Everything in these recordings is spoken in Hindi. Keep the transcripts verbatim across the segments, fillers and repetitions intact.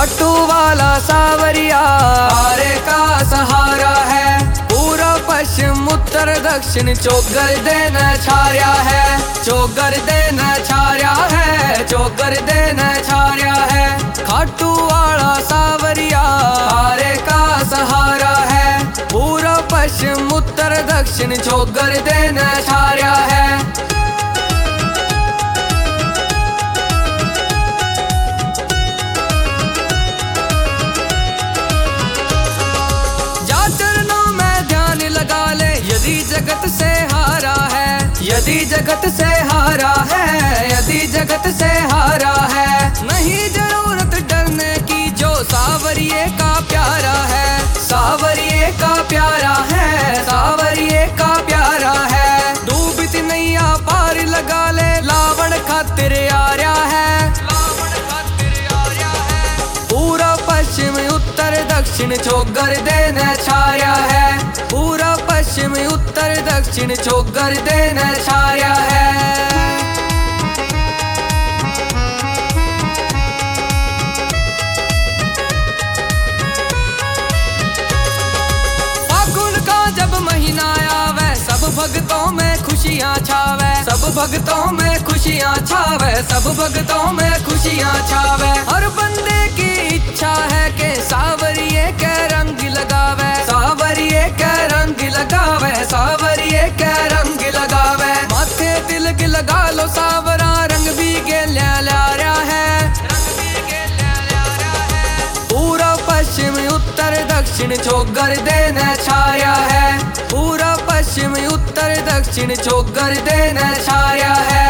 खाटू वाला सावरिया आरे का सहारा है। पूरा पश्चिम उत्तर दक्षिण चौगर देन छाया है, चौगर देन छाया है, चौगर देन छाया है। खाटू वाला सावरिया आरे का सहारा है। पूरा पश्चिम उत्तर दक्षिण चौगर देन छाया है। यदि जगत से हारा है, यदि जगत से हारा है, यदि जगत से हारा है, नहीं जरूरत डरने की जो सावरिये का प्यारा है, सावरिये का प्यारा है, सावरिये का प्यारा है। डूबती नैया पार लगा ले लावण खातिर आर्या है, लावण खातिर आर्या है। पूरा पश्चिम उत्तर दक्षिण चौगर देन छाया है, पूरा पश्चिम उत्तर दक्षिण चौगर देन छाया है। फागुन का जब महीना आवे सब भक्तों में खुशियाँ छावे, सब भक्तों में खुशियाँ छावे, सब भक्तों में खुशियाँ छावे। हर बंदे की इच्छा है कि सावरिये के रंग लगावे, सावरिये के रंग लगावे, सावरिये के रंग लगावे। माथे तिलक लगा लो सावरा रंग भी गेल्या ल्यारा है, रंग भी गेल्या ल्यारा है। पूरा पश्चिम उत्तर दक्षिण चौगर देन छाया है, पूरा पश्चिम उत्तर दक्षिण चौगर देन छाया है।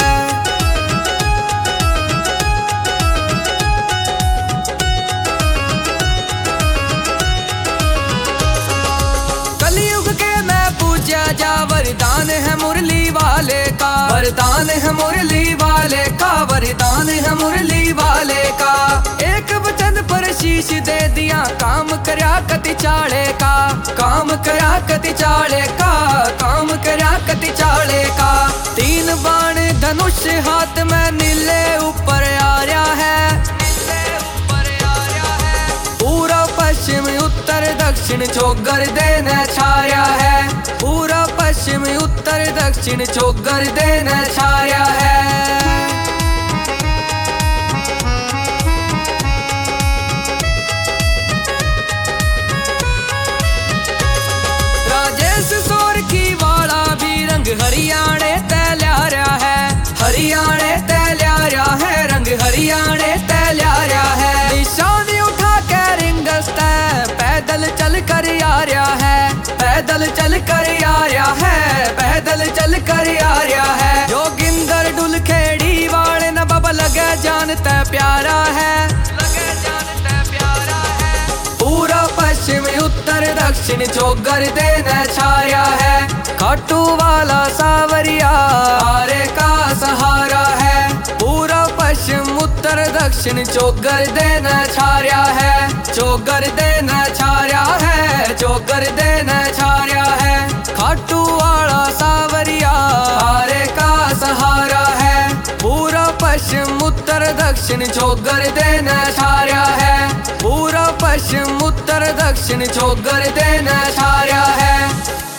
वरदान है मुरली वाले का, वरदान है मुरली वाले का, वरदान है मुरली वाले का। एक वचन पर शीश दे दिया काम करया कति चाले का, काम करया कति चाले का, काम करया कति चाले का। तीन बाण धनुष हाथ में नीले ऊपर आर्या है, नीले ऊपर आर्या है। पूरा पश्चिम उत्तर दक्षिण चौगर देन छाया है, पूरा पश्चिम उत्तर दक्षिण चौगर देन छाया है। राजेश सोरखी वाला भी रंग हरियाणे तैल्यारा है, हरियाणे तैल्यारा है, रंग हरियाणे तैल्यारा है। निशानी उठा के रिंगस्ता पैदल चल कर आर्या है, पैदल चल कर आर्या है, पैदल चल कर आर्या है। जोगिंदर डुल खेड़ी वाले न बाबा लगे जानते प्यारा है, लगे जानते प्यारा है। पूरा पश्चिम उत्तर दक्षिण चौगर देन छाया है। खाटू वाला सावरिया आरे का सहारा है। पूरा पश्चिम उत्तर दक्षिण चौगर देन छाया है, चौगर देन छाया है, चौगर देन छाया है। खाटू वाला सावरिया आरे का सहारा है। पूरा पश्चिम उत्तर दक्षिण चौगर देन छाया है, पूरा पश्चिम उत्तर दक्षिण चौगर देन छाया है।